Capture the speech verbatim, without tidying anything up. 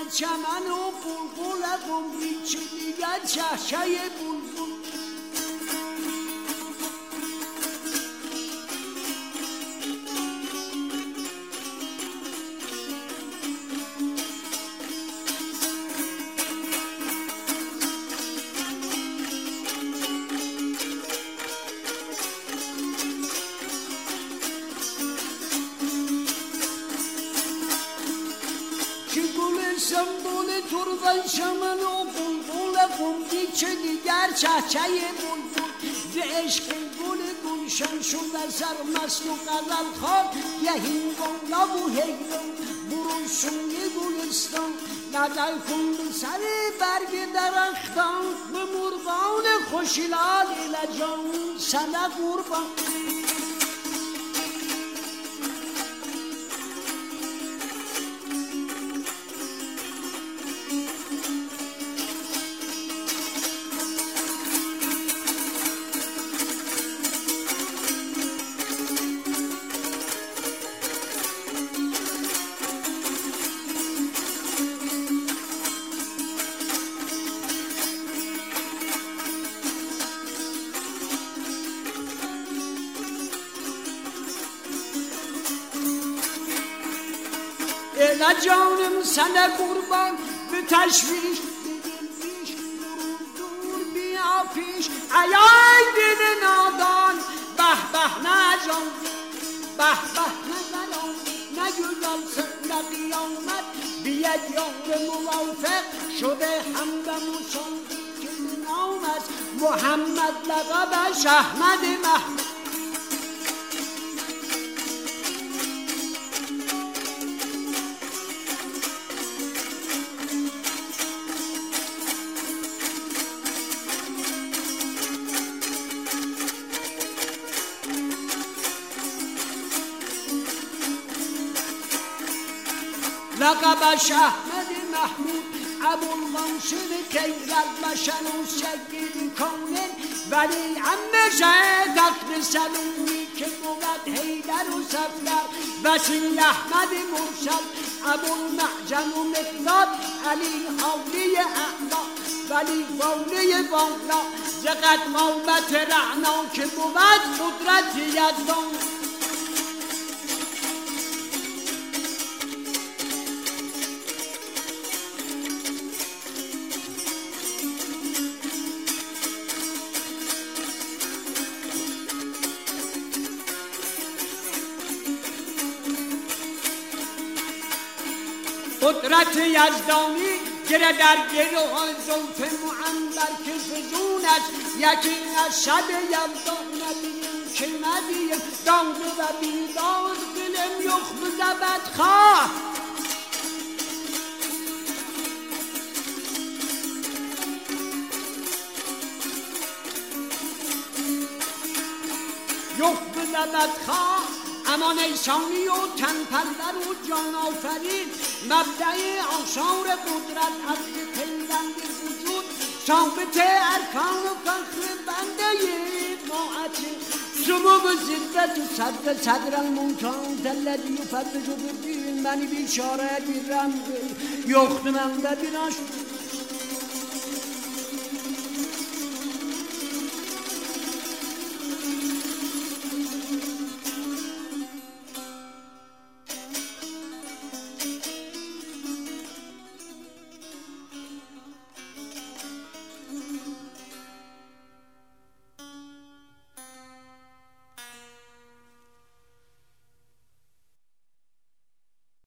چمن و بلبل قمری چه دیگر چهچه بلبل چمن و بلبل قمری چه دیگر چهچه بلبل ز عشق گل گلشن شد در سر مست و غزل خواب یهین بالا و حیران برو سوی گلستان نظر کن به سر برگ درختان به مرغان خوشلال لجان سنه قربان لا جانم سنه قربان به تشویش دل پیش دور بیا پیش ایای دل نادان به به نه جان به به نه زنان نه گلال سر قیامت بیاد یار موافق شده همدم و چون که نام است محمد لقبش احمد محمد لقبش احمد محمود ابوالمنصور خیرت بشن و سید کامل ولی عمه تخت سلیمی که بود حیدر و صفدر وسیل احمد مرسل ابوالمعجم و مقداد علی حالی اعلا ولی والی والا زقد قامت رعنا که بود قدرت یزدان قدرت یزدانی گره در گروه زلف معنبر که فزون است یکی از شب یزدان ندیم که ندیم دانگه و بیداد دلم یخ بزبت خواه یخ بزبت خواه امان ایسانی و تن پرور و جان آفرین مبدع آثار قدرت از پیوند وجود ثابت ارکان و فخر بنده طاعت سمو زدت و صدر صدر الممتاز الذي يفتش بالدين من بیچاره بیرم یخت من ببیناش